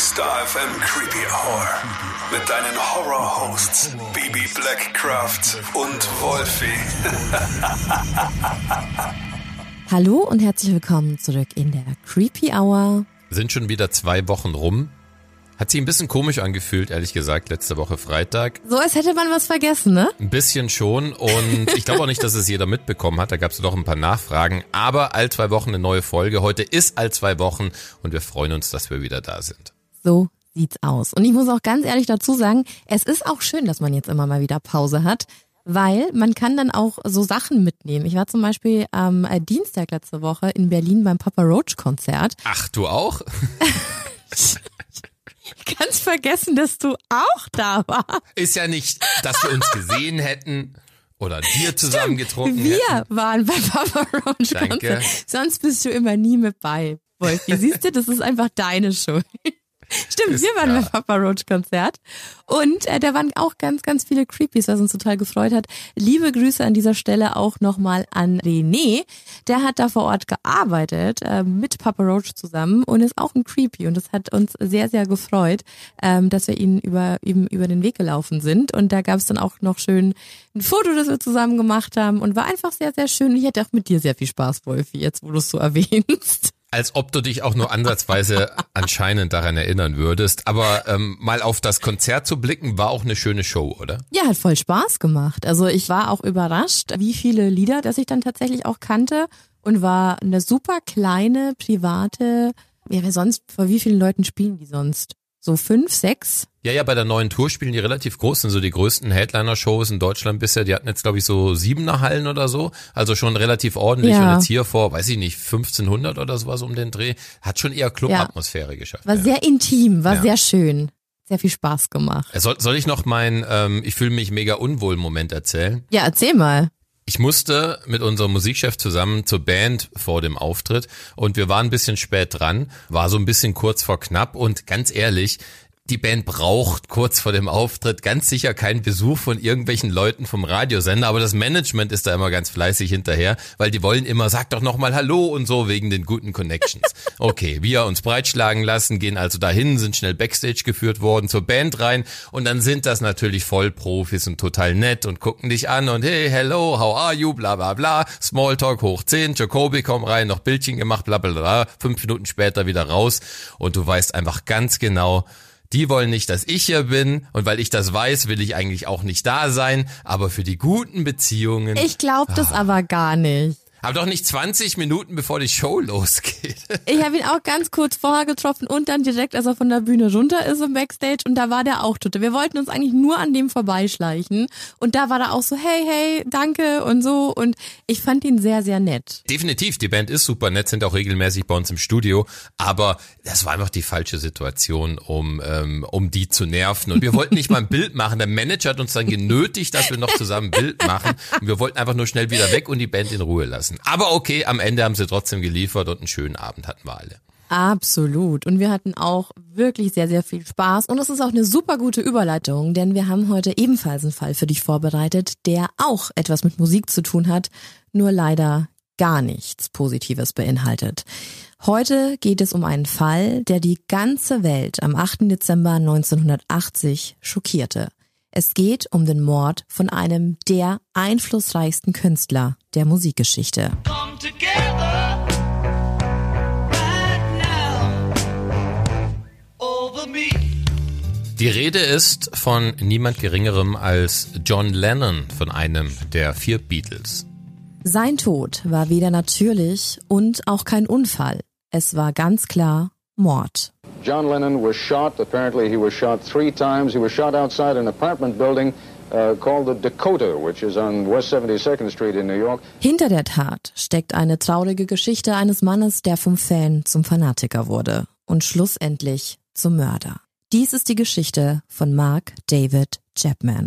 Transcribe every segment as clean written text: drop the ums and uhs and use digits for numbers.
Star FM Creepy Hour mit deinen Horror-Hosts Bibi Blackcraft und Wolfie. Hallo und herzlich willkommen zurück in der Creepy Hour. Sind schon wieder 2 Wochen rum. Hat sich ein bisschen komisch angefühlt, ehrlich gesagt, letzte Woche Freitag. So, als hätte man was vergessen, ne? Ein bisschen schon und ich glaube auch nicht, dass es jeder mitbekommen hat. Da gab es doch ein paar Nachfragen. Aber all 2 Wochen eine neue Folge. Heute ist all 2 Wochen und wir freuen uns, dass wir wieder da sind. So sieht's aus. Und ich muss auch ganz ehrlich dazu sagen, es ist auch schön, dass man jetzt immer mal wieder Pause hat, weil man kann dann auch so Sachen mitnehmen. Ich war zum Beispiel am Dienstag letzte Woche in Berlin beim Papa Roach Konzert. Ach, du auch? Ganz vergessen, dass du auch da warst. Ist ja nicht, dass wir uns gesehen hätten oder dir zusammen getrunken hätten. Wir waren beim Papa Roach Konzert. Sonst bist du immer nie mit bei, Wolfi. Siehst du, das ist einfach deine Schuld. Stimmt, wir waren beim Papa Roach Konzert und da waren auch ganz, ganz viele Creepies, was uns total gefreut hat. Liebe Grüße an dieser Stelle auch nochmal an René, der hat da vor Ort gearbeitet mit Papa Roach zusammen und ist auch ein Creepy und das hat uns sehr, sehr gefreut, dass wir ihm über den Weg gelaufen sind und da gab es dann auch noch schön ein Foto, das wir zusammen gemacht haben und war einfach sehr, sehr schön und ich hatte auch mit dir sehr viel Spaß, Wolfi, jetzt wo du es so erwähnst. Als ob du dich auch nur ansatzweise anscheinend daran erinnern würdest. Aber mal auf das Konzert zu blicken, war auch eine schöne Show, oder? Ja, hat voll Spaß gemacht. Also ich war auch überrascht, wie viele Lieder, das ich dann tatsächlich auch kannte. Und war eine super kleine, private, vor wie vielen Leuten spielen die sonst? So 5, 6? Ja, bei der neuen Tour spielen die relativ groß, sind so die größten Headliner-Shows in Deutschland bisher. Die hatten jetzt, glaube ich, so 7er Hallen oder so, also schon relativ ordentlich. Ja. Und jetzt hier vor, weiß ich nicht, 1500 oder sowas um den Dreh, hat schon eher Club-Atmosphäre geschafft. War sehr intim, war sehr schön. Sehr viel Spaß gemacht. Soll ich noch meinen ich fühle mich mega unwohl Moment erzählen? Ja, erzähl mal. Ich musste mit unserem Musikchef zusammen zur Band vor dem Auftritt und wir waren ein bisschen spät dran, war so ein bisschen kurz vor knapp und ganz ehrlich, die Band braucht kurz vor dem Auftritt ganz sicher keinen Besuch von irgendwelchen Leuten vom Radiosender, aber das Management ist da immer ganz fleißig hinterher, weil die wollen immer, sag doch nochmal Hallo und so wegen den guten Connections. Okay, wir uns breitschlagen lassen, gehen also dahin, sind schnell Backstage geführt worden, zur Band rein und dann sind das natürlich Vollprofis und total nett und gucken dich an und hey, hello, how are you, bla bla bla, Smalltalk hoch 10, Jacobi, komm rein, noch Bildchen gemacht, bla bla bla, 5 Minuten später wieder raus und du weißt einfach ganz genau, die wollen nicht, dass ich hier bin und weil ich das weiß, will ich eigentlich auch nicht da sein, aber für die guten Beziehungen... Ich glaube das aber gar nicht. Aber doch nicht 20 Minuten, bevor die Show losgeht. Ich habe ihn auch ganz kurz vorher getroffen und dann direkt, als er von der Bühne runter ist im Backstage und da war der auch total. Wir wollten uns eigentlich nur an dem vorbeischleichen und da war er auch so, hey, danke und so und ich fand ihn sehr, sehr nett. Definitiv, die Band ist super nett, sind auch regelmäßig bei uns im Studio, aber das war einfach die falsche Situation, um die zu nerven und wir wollten nicht mal ein Bild machen. Der Manager hat uns dann genötigt, dass wir noch zusammen ein Bild machen und wir wollten einfach nur schnell wieder weg und die Band in Ruhe lassen. Aber okay, am Ende haben sie trotzdem geliefert und einen schönen Abend hatten wir alle. Absolut. Und wir hatten auch wirklich sehr, sehr viel Spaß. Und es ist auch eine super gute Überleitung, denn wir haben heute ebenfalls einen Fall für dich vorbereitet, der auch etwas mit Musik zu tun hat, nur leider gar nichts Positives beinhaltet. Heute geht es um einen Fall, der die ganze Welt am 8. Dezember 1980 schockierte. Es geht um den Mord von einem der einflussreichsten Künstler der Musikgeschichte. Die Rede ist von niemand Geringerem als John Lennon, von einem der 4 Beatles. Sein Tod war weder natürlich und auch kein Unfall. Es war ganz klar Mord. John Lennon was shot. Apparently he was shot 3 times. He was shot outside an apartment building called the Dakota, which is on West 72nd Street in New York. Hinter der Tat steckt eine traurige Geschichte eines Mannes, der vom Fan zum Fanatiker wurde und schlussendlich zum Mörder. Dies ist die Geschichte von Mark David Chapman.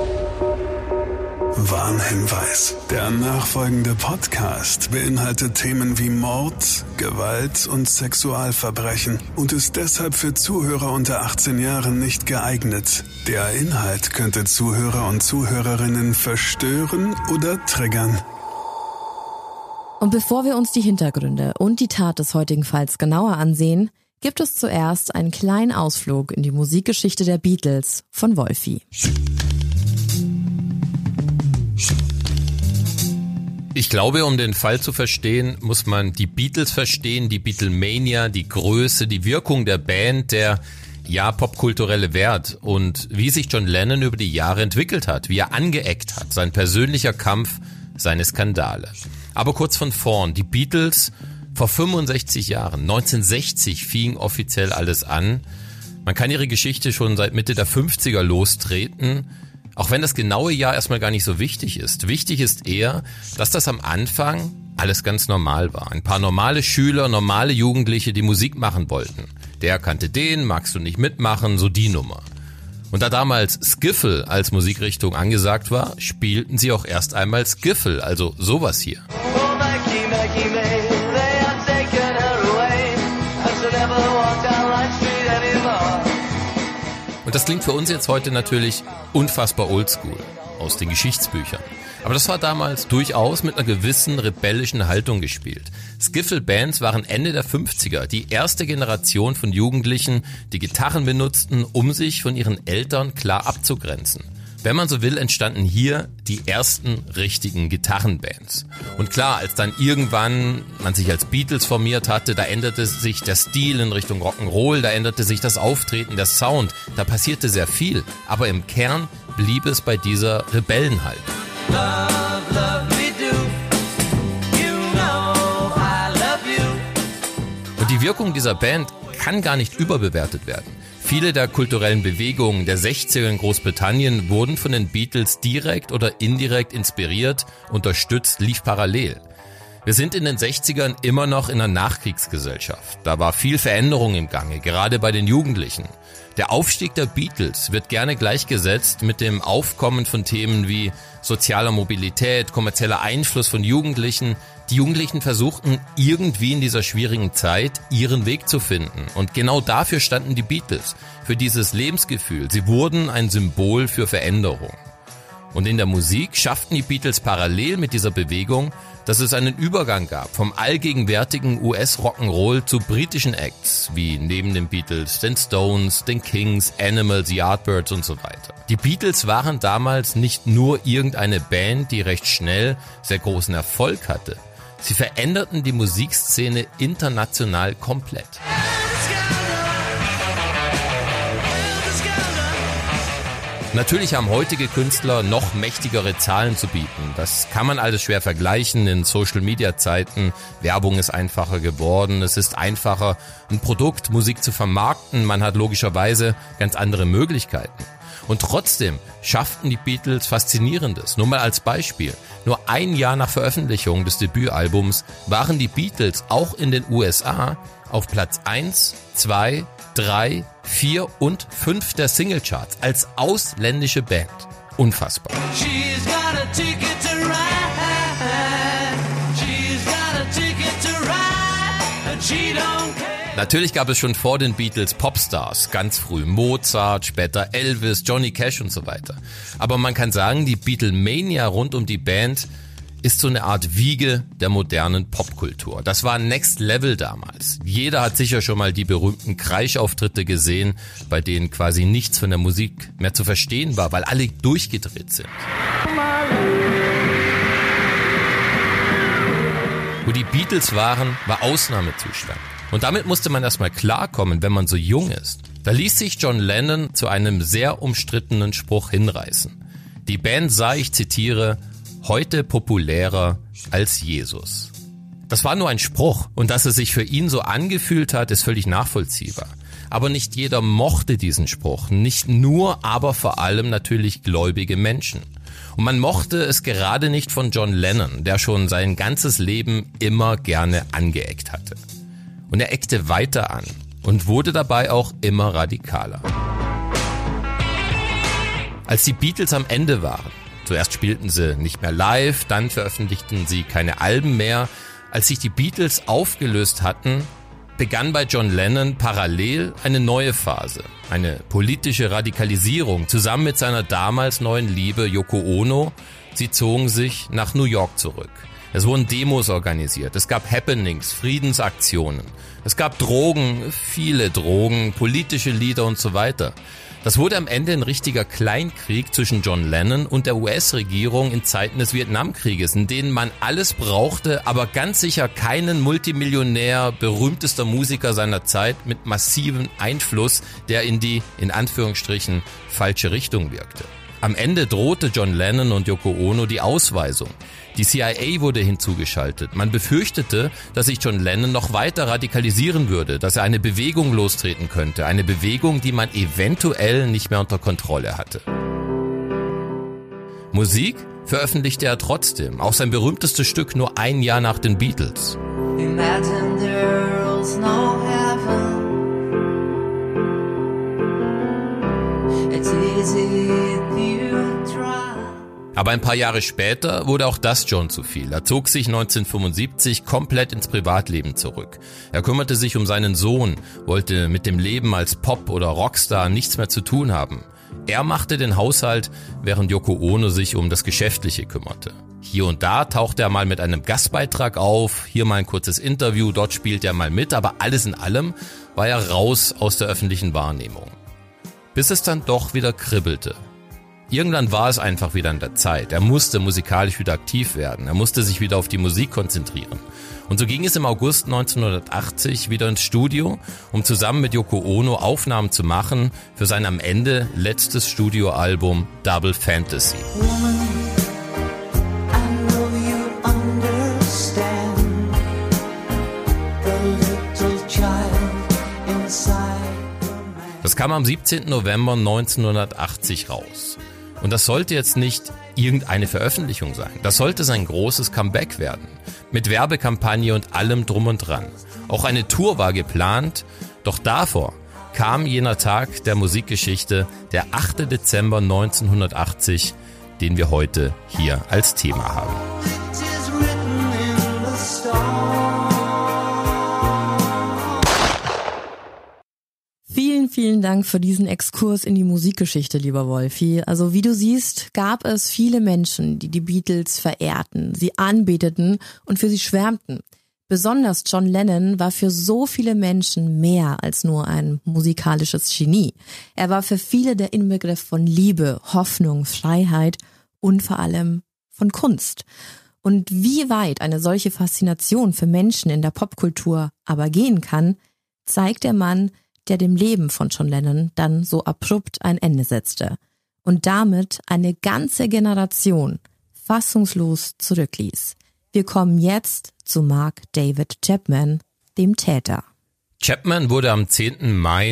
Warnhinweis. Der nachfolgende Podcast beinhaltet Themen wie Mord, Gewalt und Sexualverbrechen und ist deshalb für Zuhörer unter 18 Jahren nicht geeignet. Der Inhalt könnte Zuhörer und Zuhörerinnen verstören oder triggern. Und bevor wir uns die Hintergründe und die Tat des heutigen Falls genauer ansehen, gibt es zuerst einen kleinen Ausflug in die Musikgeschichte der Beatles von Wolfi. Ich glaube, um den Fall zu verstehen, muss man die Beatles verstehen, die Beatlemania, die Größe, die Wirkung der Band, der popkulturelle Wert und wie sich John Lennon über die Jahre entwickelt hat, wie er angeeckt hat, sein persönlicher Kampf, seine Skandale. Aber kurz von vorn, die Beatles vor 65 Jahren, 1960 fing offiziell alles an. Man kann ihre Geschichte schon seit Mitte der 50er lostreten, auch wenn das genaue Jahr erstmal gar nicht so wichtig ist. Wichtig ist eher, dass das am Anfang alles ganz normal war. Ein paar normale Schüler, normale Jugendliche, die Musik machen wollten. Der kannte den, magst du nicht mitmachen, so die Nummer. Und da damals Skiffle als Musikrichtung angesagt war, spielten sie auch erst einmal Skiffle, also sowas hier. Und das klingt für uns jetzt heute natürlich unfassbar oldschool aus den Geschichtsbüchern. Aber das war damals durchaus mit einer gewissen rebellischen Haltung gespielt. Skiffle-Bands waren Ende der 50er die erste Generation von Jugendlichen, die Gitarren benutzten, um sich von ihren Eltern klar abzugrenzen. Wenn man so will, entstanden hier die ersten richtigen Gitarrenbands. Und klar, als dann irgendwann man sich als Beatles formiert hatte, da änderte sich der Stil in Richtung Rock'n'Roll, da änderte sich das Auftreten, der Sound, da passierte sehr viel. Aber im Kern blieb es bei dieser Rebellenhaltung. Love, love me do. You know I love you. Und die Wirkung dieser Band kann gar nicht überbewertet werden. Viele der kulturellen Bewegungen der 60er in Großbritannien wurden von den Beatles direkt oder indirekt inspiriert, unterstützt, lief parallel. Wir sind in den 60ern immer noch in einer Nachkriegsgesellschaft. Da war viel Veränderung im Gange, gerade bei den Jugendlichen. Der Aufstieg der Beatles wird gerne gleichgesetzt mit dem Aufkommen von Themen wie sozialer Mobilität, kommerzieller Einfluss von Jugendlichen. Die Jugendlichen versuchten irgendwie in dieser schwierigen Zeit ihren Weg zu finden. Und genau dafür standen die Beatles, für dieses Lebensgefühl. Sie wurden ein Symbol für Veränderung. Und in der Musik schafften die Beatles parallel mit dieser Bewegung, dass es einen Übergang gab vom allgegenwärtigen US-Rock'n'Roll zu britischen Acts, wie neben den Beatles den Stones, den Kings, Animals, Yardbirds und so weiter. Die Beatles waren damals nicht nur irgendeine Band, die recht schnell sehr großen Erfolg hatte. Sie veränderten die Musikszene international komplett. Natürlich haben heutige Künstler noch mächtigere Zahlen zu bieten. Das kann man alles schwer vergleichen in Social-Media-Zeiten. Werbung ist einfacher geworden. Es ist einfacher, ein Produkt, Musik zu vermarkten. Man hat logischerweise ganz andere Möglichkeiten. Und trotzdem schafften die Beatles Faszinierendes. Nur mal als Beispiel. Nur ein Jahr nach Veröffentlichung des Debütalbums waren die Beatles auch in den USA auf Platz 1, 2, 3, 4 und 5 der Singlecharts als ausländische Band. Unfassbar. Natürlich gab es schon vor den Beatles Popstars, ganz früh Mozart, später Elvis, Johnny Cash und so weiter. Aber man kann sagen, die Beatlemania rund um die Band ist so eine Art Wiege der modernen Popkultur. Das war Next Level damals. Jeder hat sicher schon mal die berühmten Kreischauftritte gesehen, bei denen quasi nichts von der Musik mehr zu verstehen war, weil alle durchgedreht sind. Wo die Beatles waren, war Ausnahmezustand. Und damit musste man erstmal klarkommen, wenn man so jung ist. Da ließ sich John Lennon zu einem sehr umstrittenen Spruch hinreißen. Die Band sei, ich zitiere, heute populärer als Jesus. Das war nur ein Spruch und dass es sich für ihn so angefühlt hat, ist völlig nachvollziehbar. Aber nicht jeder mochte diesen Spruch, nicht nur, aber vor allem natürlich gläubige Menschen. Und man mochte es gerade nicht von John Lennon, der schon sein ganzes Leben immer gerne angeeckt hatte. Und er eckte weiter an und wurde dabei auch immer radikaler. Als die Beatles am Ende waren, zuerst spielten sie nicht mehr live, dann veröffentlichten sie keine Alben mehr. Als sich die Beatles aufgelöst hatten, begann bei John Lennon parallel eine neue Phase. Eine politische Radikalisierung zusammen mit seiner damals neuen Liebe Yoko Ono. Sie zogen sich nach New York zurück. Es wurden Demos organisiert, es gab Happenings, Friedensaktionen, es gab Drogen, viele Drogen, politische Lieder und so weiter. Das wurde am Ende ein richtiger Kleinkrieg zwischen John Lennon und der US-Regierung in Zeiten des Vietnamkrieges, in denen man alles brauchte, aber ganz sicher keinen Multimillionär, berühmtester Musiker seiner Zeit mit massivem Einfluss, der in die, in Anführungsstrichen, falsche Richtung wirkte. Am Ende drohte John Lennon und Yoko Ono die Ausweisung. Die CIA wurde hinzugeschaltet. Man befürchtete, dass sich John Lennon noch weiter radikalisieren würde, dass er eine Bewegung lostreten könnte. Eine Bewegung, die man eventuell nicht mehr unter Kontrolle hatte. Musik veröffentlichte er trotzdem. Auch sein berühmtestes Stück nur ein Jahr nach den Beatles. Imagine there's no heaven. It's easy if you try. Aber ein paar Jahre später wurde auch das John zu viel. Er zog sich 1975 komplett ins Privatleben zurück. Er kümmerte sich um seinen Sohn, wollte mit dem Leben als Pop- oder Rockstar nichts mehr zu tun haben. Er machte den Haushalt, während Yoko Ono sich um das Geschäftliche kümmerte. Hier und da tauchte er mal mit einem Gastbeitrag auf, hier mal ein kurzes Interview, dort spielte er mal mit, aber alles in allem war er raus aus der öffentlichen Wahrnehmung. Bis es dann doch wieder kribbelte. Irgendwann war es einfach wieder an der Zeit. Er musste musikalisch wieder aktiv werden. Er musste sich wieder auf die Musik konzentrieren. Und so ging es im August 1980 wieder ins Studio, um zusammen mit Yoko Ono Aufnahmen zu machen für sein am Ende letztes Studioalbum Double Fantasy. Das kam am 17. November 1980 raus. Und das sollte jetzt nicht irgendeine Veröffentlichung sein. Das sollte sein großes Comeback werden. Mit Werbekampagne und allem drum und dran. Auch eine Tour war geplant. Doch davor kam jener Tag der Musikgeschichte, der 8. Dezember 1980, den wir heute hier als Thema haben. Vielen Dank für diesen Exkurs in die Musikgeschichte, lieber Wolfi. Also wie du siehst, gab es viele Menschen, die die Beatles verehrten, sie anbeteten und für sie schwärmten. Besonders John Lennon war für so viele Menschen mehr als nur ein musikalisches Genie. Er war für viele der Inbegriff von Liebe, Hoffnung, Freiheit und vor allem von Kunst. Und wie weit eine solche Faszination für Menschen in der Popkultur aber gehen kann, zeigt der Mann, der dem Leben von John Lennon dann so abrupt ein Ende setzte und damit eine ganze Generation fassungslos zurückließ. Wir kommen jetzt zu Mark David Chapman, dem Täter. Chapman wurde am 10. Mai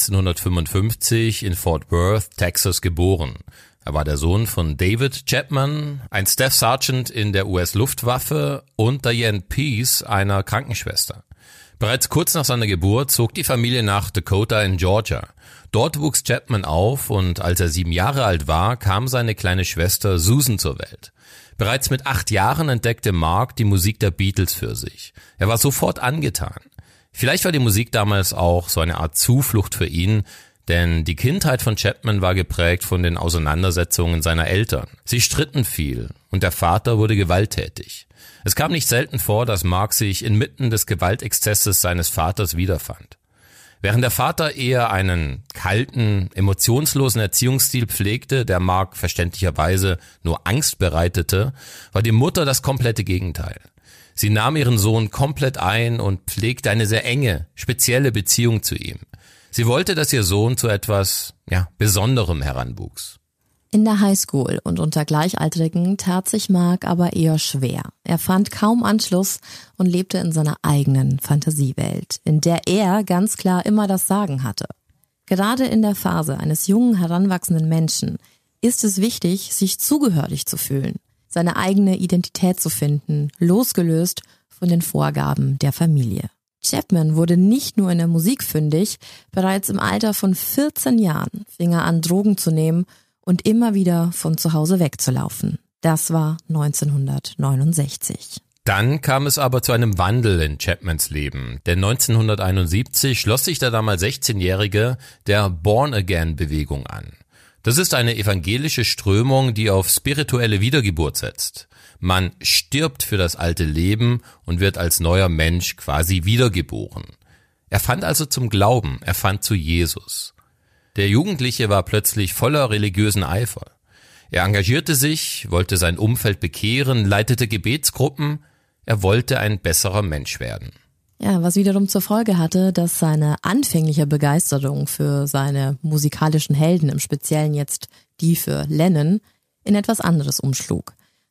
1955 in Fort Worth, Texas geboren. Er war der Sohn von David Chapman, ein Staff Sergeant in der US-Luftwaffe, und Diane Pease, einer Krankenschwester. Bereits kurz nach seiner Geburt zog die Familie nach Dakota in Georgia. Dort wuchs Chapman auf und als er 7 Jahre alt war, kam seine kleine Schwester Susan zur Welt. Bereits mit 8 Jahren entdeckte Mark die Musik der Beatles für sich. Er war sofort angetan. Vielleicht war die Musik damals auch so eine Art Zuflucht für ihn, denn die Kindheit von Chapman war geprägt von den Auseinandersetzungen seiner Eltern. Sie stritten viel und der Vater wurde gewalttätig. Es kam nicht selten vor, dass Mark sich inmitten des Gewaltexzesses seines Vaters wiederfand. Während der Vater eher einen kalten, emotionslosen Erziehungsstil pflegte, der Mark verständlicherweise nur Angst bereitete, war die Mutter das komplette Gegenteil. Sie nahm ihren Sohn komplett ein und pflegte eine sehr enge, spezielle Beziehung zu ihm. Sie wollte, dass ihr Sohn zu etwas, Besonderem heranwuchs. In der Highschool und unter Gleichaltrigen tat sich Mark aber eher schwer. Er fand kaum Anschluss und lebte in seiner eigenen Fantasiewelt, in der er ganz klar immer das Sagen hatte. Gerade in der Phase eines jungen, heranwachsenden Menschen ist es wichtig, sich zugehörig zu fühlen, seine eigene Identität zu finden, losgelöst von den Vorgaben der Familie. Chapman wurde nicht nur in der Musik fündig, bereits im Alter von 14 Jahren fing er an, Drogen zu nehmen und immer wieder von zu Hause wegzulaufen. Das war 1969. Dann kam es aber zu einem Wandel in Chapmans Leben, denn 1971 schloss sich der damals 16-Jährige der Born-Again-Bewegung an. Das ist eine evangelische Strömung, die auf spirituelle Wiedergeburt setzt. Man stirbt für das alte Leben und wird als neuer Mensch quasi wiedergeboren. Er fand also zum Glauben, er fand zu Jesus. Der Jugendliche war plötzlich voller religiösen Eifer. Er engagierte sich, wollte sein Umfeld bekehren, leitete Gebetsgruppen, er wollte ein besserer Mensch werden. Ja, was wiederum zur Folge hatte, dass seine anfängliche Begeisterung für seine musikalischen Helden, im Speziellen jetzt die für Lennon, in etwas anderes umschlug.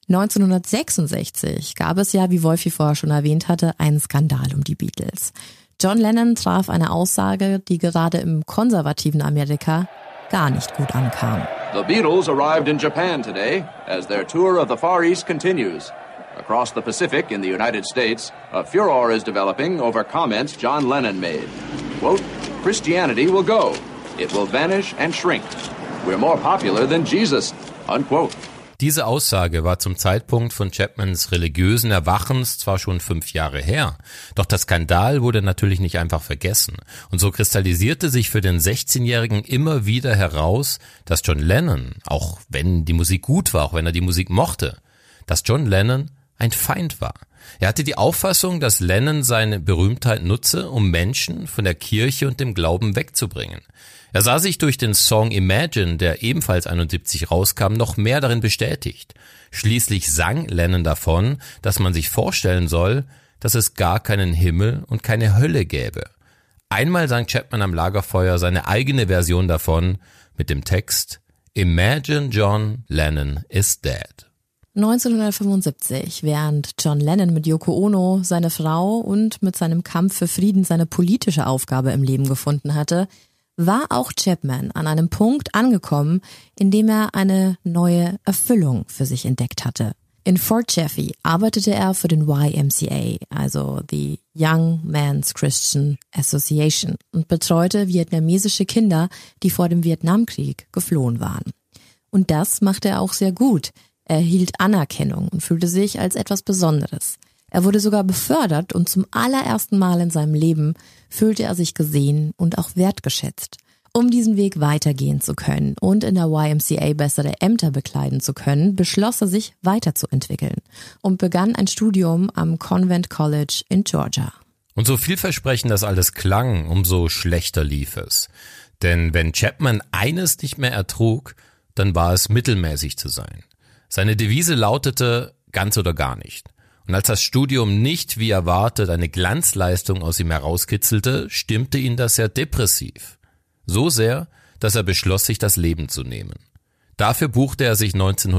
1966 gab es ja, wie Wolfi vorher schon erwähnt hatte, einen Skandal um die Beatles. John Lennon traf eine Aussage, die gerade im konservativen Amerika gar nicht gut ankam. The Beatles arrived in Japan today as their tour of the Far East continues. Across the Pacific in the United States, a furor is developing over comments John Lennon made. Quote, Christianity will go. It will vanish and shrink. We're more popular than Jesus. Unquote. Diese Aussage war zum Zeitpunkt von Chapmans religiösen Erwachens zwar schon 5 Jahre her, doch der Skandal wurde natürlich nicht einfach vergessen. Und so kristallisierte sich für den 16-Jährigen immer wieder heraus, dass John Lennon, auch wenn die Musik gut war, auch wenn er die Musik mochte, dass John Lennon ein Feind war. Er hatte die Auffassung, dass Lennon seine Berühmtheit nutze, um Menschen von der Kirche und dem Glauben wegzubringen. Er sah sich durch den Song Imagine, der ebenfalls 71 rauskam, noch mehr darin bestätigt. Schließlich sang Lennon davon, dass man sich vorstellen soll, dass es gar keinen Himmel und keine Hölle gäbe. Einmal sang Chapman am Lagerfeuer seine eigene Version davon mit dem Text Imagine John Lennon is dead. 1975, während John Lennon mit Yoko Ono, seine Frau und mit seinem Kampf für Frieden seine politische Aufgabe im Leben gefunden hatte, war auch Chapman an einem Punkt angekommen, in dem er eine neue Erfüllung für sich entdeckt hatte. In Fort Chaffee arbeitete er für den YMCA, also the Young Men's Christian Association, und betreute vietnamesische Kinder, die vor dem Vietnamkrieg geflohen waren. Und das machte er auch sehr gut. Er erhielt Anerkennung und fühlte sich als etwas Besonderes. Er wurde sogar befördert und zum allerersten Mal in seinem Leben fühlte er sich gesehen und auch wertgeschätzt. Um diesen Weg weitergehen zu können und in der YMCA bessere Ämter bekleiden zu können, beschloss er sich weiterzuentwickeln und begann ein Studium am Convent College in Georgia. Und so vielversprechend das alles klang, umso schlechter lief es. Denn wenn Chapman eines nicht mehr ertrug, dann war es mittelmäßig zu sein. Seine Devise lautete ganz oder gar nicht. Und als das Studium nicht, wie erwartet, eine Glanzleistung aus ihm herauskitzelte, stimmte ihn das sehr depressiv. So sehr, dass er beschloss, sich das Leben zu nehmen. Dafür buchte er sich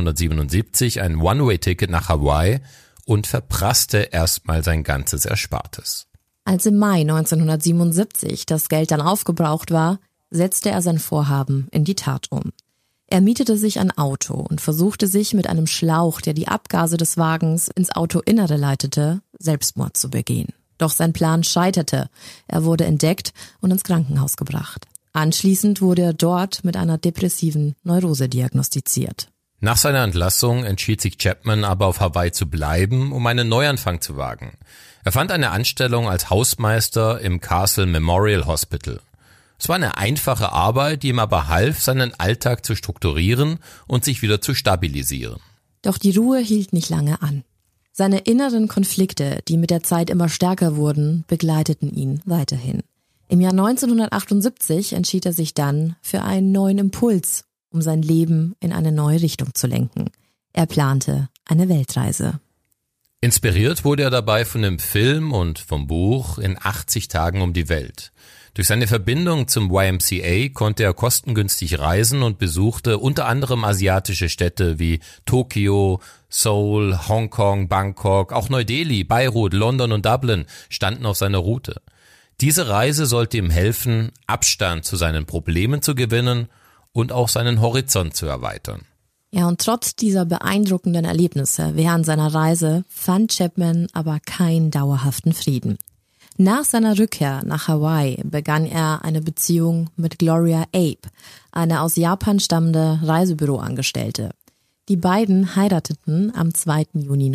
1977 ein One-Way-Ticket nach Hawaii und verprasste erstmal sein ganzes Erspartes. Als im Mai 1977 das Geld dann aufgebraucht war, setzte er sein Vorhaben in die Tat um. Er mietete sich ein Auto und versuchte sich mit einem Schlauch, der die Abgase des Wagens ins Autoinnere leitete, Selbstmord zu begehen. Doch sein Plan scheiterte. Er wurde entdeckt und ins Krankenhaus gebracht. Anschließend wurde er dort mit einer depressiven Neurose diagnostiziert. Nach seiner Entlassung entschied sich Chapman aber auf Hawaii zu bleiben, um einen Neuanfang zu wagen. Er fand eine Anstellung als Hausmeister im Castle Memorial Hospital. Es war eine einfache Arbeit, die ihm aber half, seinen Alltag zu strukturieren und sich wieder zu stabilisieren. Doch die Ruhe hielt nicht lange an. Seine inneren Konflikte, die mit der Zeit immer stärker wurden, begleiteten ihn weiterhin. Im Jahr 1978 entschied er sich dann für einen neuen Impuls, um sein Leben in eine neue Richtung zu lenken. Er plante eine Weltreise. Inspiriert wurde er dabei von dem Film und vom Buch In 80 Tagen um die Welt. Durch seine Verbindung zum YMCA konnte er kostengünstig reisen und besuchte unter anderem asiatische Städte wie Tokio, Seoul, Hongkong, Bangkok, auch Neu-Delhi, Beirut, London und Dublin standen auf seiner Route. Diese Reise sollte ihm helfen, Abstand zu seinen Problemen zu gewinnen und auch seinen Horizont zu erweitern. Ja, und trotz dieser beeindruckenden Erlebnisse während seiner Reise fand Chapman aber keinen dauerhaften Frieden. Nach seiner Rückkehr nach Hawaii begann er eine Beziehung mit Gloria Abe, eine aus Japan stammende Reisebüroangestellte. Die beiden heirateten am 2. Juni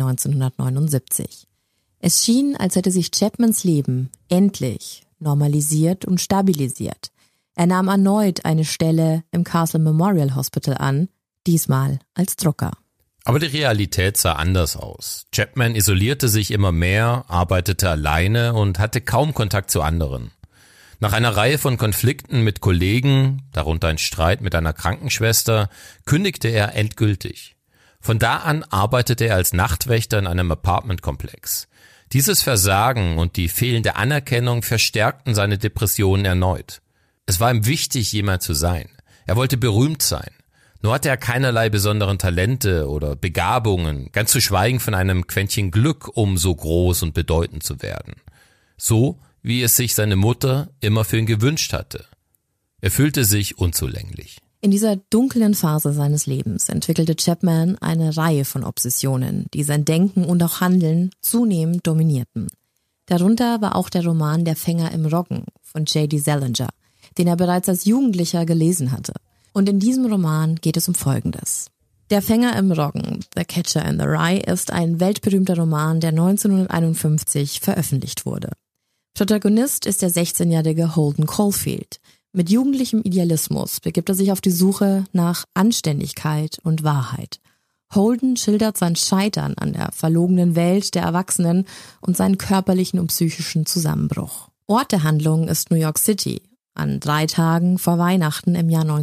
1979. Es schien, als hätte sich Chapmans Leben endlich normalisiert und stabilisiert. Er nahm erneut eine Stelle im Castle Memorial Hospital an, diesmal als Drucker. Aber die Realität sah anders aus. Chapman isolierte sich immer mehr, arbeitete alleine und hatte kaum Kontakt zu anderen. Nach einer Reihe von Konflikten mit Kollegen, darunter ein Streit mit einer Krankenschwester, kündigte er endgültig. Von da an arbeitete er als Nachtwächter in einem Apartmentkomplex. Dieses Versagen und die fehlende Anerkennung verstärkten seine Depressionen erneut. Es war ihm wichtig, jemand zu sein. Er wollte berühmt sein. Nur hatte er keinerlei besonderen Talente oder Begabungen, ganz zu schweigen von einem Quäntchen Glück, um so groß und bedeutend zu werden. So, wie es sich seine Mutter immer für ihn gewünscht hatte. Er fühlte sich unzulänglich. In dieser dunklen Phase seines Lebens entwickelte Chapman eine Reihe von Obsessionen, die sein Denken und auch Handeln zunehmend dominierten. Darunter war auch der Roman Der Fänger im Roggen von J.D. Salinger, den er bereits als Jugendlicher gelesen hatte. Und in diesem Roman geht es um Folgendes. Der Fänger im Roggen, The Catcher in the Rye, ist ein weltberühmter Roman, der 1951 veröffentlicht wurde. Protagonist ist der 16-jährige Holden Caulfield. Mit jugendlichem Idealismus begibt er sich auf die Suche nach Anständigkeit und Wahrheit. Holden schildert sein Scheitern an der verlogenen Welt der Erwachsenen und seinen körperlichen und psychischen Zusammenbruch. Ort der Handlung ist New York City, an 3 Tagen vor Weihnachten im Jahr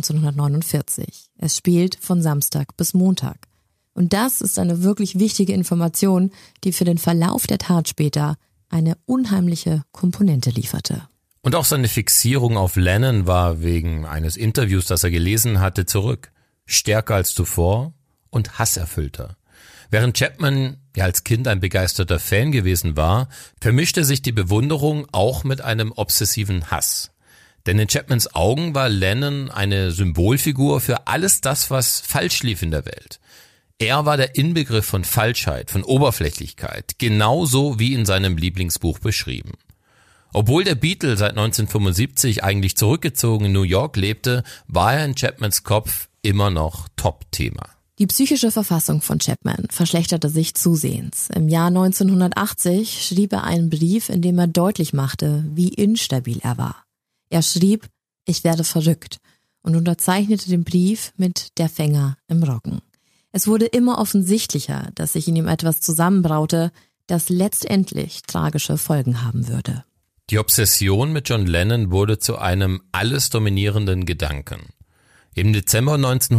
1949. Es spielt von Samstag bis Montag. Und das ist eine wirklich wichtige Information, die für den Verlauf der Tat später eine unheimliche Komponente lieferte. Und auch seine Fixierung auf Lennon war wegen eines Interviews, das er gelesen hatte, zurück. Stärker als zuvor und hasserfüllter. Während Chapman ja als Kind ein begeisterter Fan gewesen war, vermischte sich die Bewunderung auch mit einem obsessiven Hass. Denn in Chapmans Augen war Lennon eine Symbolfigur für alles das, was falsch lief in der Welt. Er war der Inbegriff von Falschheit, von Oberflächlichkeit, genauso wie in seinem Lieblingsbuch beschrieben. Obwohl der Beatle seit 1975 eigentlich zurückgezogen in New York lebte, war er in Chapmans Kopf immer noch Top-Thema. Die psychische Verfassung von Chapman verschlechterte sich zusehends. Im Jahr 1980 schrieb er einen Brief, in dem er deutlich machte, wie instabil er war. Er schrieb, ich werde verrückt, und unterzeichnete den Brief mit Der Fänger im Roggen. Es wurde immer offensichtlicher, dass sich in ihm etwas zusammenbraute, das letztendlich tragische Folgen haben würde. Die Obsession mit John Lennon wurde zu einem alles dominierenden Gedanken. Im Dezember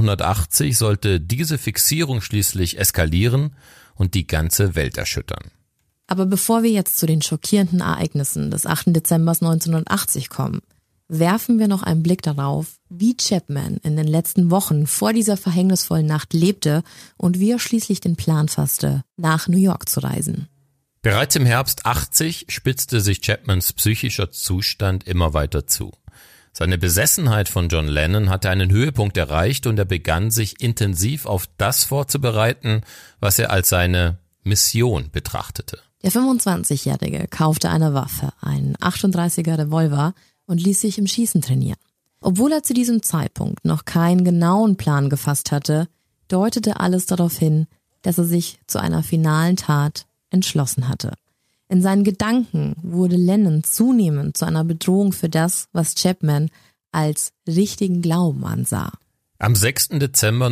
1980 sollte diese Fixierung schließlich eskalieren und die ganze Welt erschüttern. Aber bevor wir jetzt zu den schockierenden Ereignissen des 8. Dezember 1980 kommen, werfen wir noch einen Blick darauf, wie Chapman in den letzten Wochen vor dieser verhängnisvollen Nacht lebte und wie er schließlich den Plan fasste, nach New York zu reisen. Bereits im Herbst 80 spitzte sich Chapmans psychischer Zustand immer weiter zu. Seine Besessenheit von John Lennon hatte einen Höhepunkt erreicht und er begann, sich intensiv auf das vorzubereiten, was er als seine Mission betrachtete. Der 25-Jährige kaufte eine Waffe, einen 38er Revolver, und ließ sich im Schießen trainieren. Obwohl er zu diesem Zeitpunkt noch keinen genauen Plan gefasst hatte, deutete alles darauf hin, dass er sich zu einer finalen Tat entschlossen hatte. In seinen Gedanken wurde Lennon zunehmend zu einer Bedrohung für das, was Chapman als richtigen Glauben ansah. Am 6. Dezember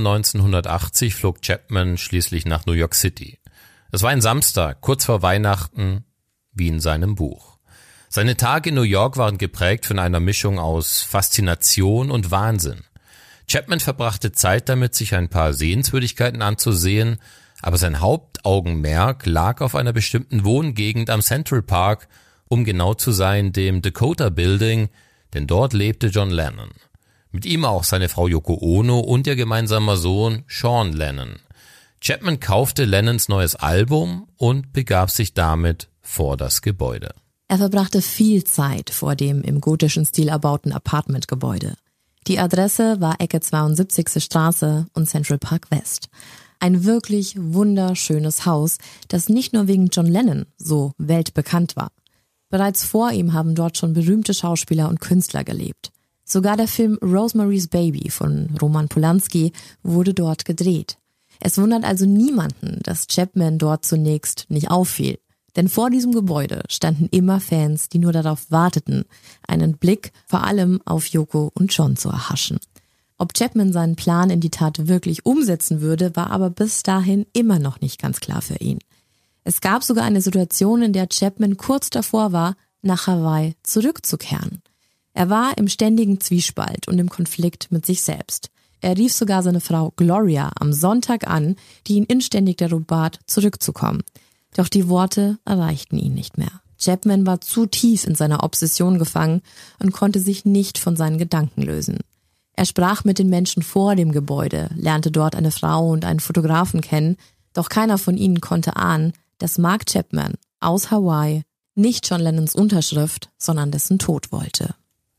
1980 flog Chapman schließlich nach New York City. Es war ein Samstag, kurz vor Weihnachten, wie in seinem Buch. Seine Tage in New York waren geprägt von einer Mischung aus Faszination und Wahnsinn. Chapman verbrachte Zeit damit, sich ein paar Sehenswürdigkeiten anzusehen, aber sein Hauptaugenmerk lag auf einer bestimmten Wohngegend am Central Park, um genau zu sein, dem Dakota Building, denn dort lebte John Lennon. Mit ihm auch seine Frau Yoko Ono und ihr gemeinsamer Sohn Sean Lennon. Chapman kaufte Lennons neues Album und begab sich damit vor das Gebäude. Er verbrachte viel Zeit vor dem im gotischen Stil erbauten Apartmentgebäude. Die Adresse war Ecke 72. Straße und Central Park West. Ein wirklich wunderschönes Haus, das nicht nur wegen John Lennon so weltbekannt war. Bereits vor ihm haben dort schon berühmte Schauspieler und Künstler gelebt. Sogar der Film Rosemary's Baby von Roman Polanski wurde dort gedreht. Es wundert also niemanden, dass Chapman dort zunächst nicht auffiel. Denn vor diesem Gebäude standen immer Fans, die nur darauf warteten, einen Blick vor allem auf Yoko und John zu erhaschen. Ob Chapman seinen Plan in die Tat wirklich umsetzen würde, war aber bis dahin immer noch nicht ganz klar für ihn. Es gab sogar eine Situation, in der Chapman kurz davor war, nach Hawaii zurückzukehren. Er war im ständigen Zwiespalt und im Konflikt mit sich selbst. Er rief sogar seine Frau Gloria am Sonntag an, die ihn inständig darum bat, zurückzukommen. Doch die Worte erreichten ihn nicht mehr. Chapman war zu tief in seiner Obsession gefangen und konnte sich nicht von seinen Gedanken lösen. Er sprach mit den Menschen vor dem Gebäude, lernte dort eine Frau und einen Fotografen kennen, doch keiner von ihnen konnte ahnen, dass Mark Chapman aus Hawaii nicht John Lennons Unterschrift, sondern dessen Tod wollte.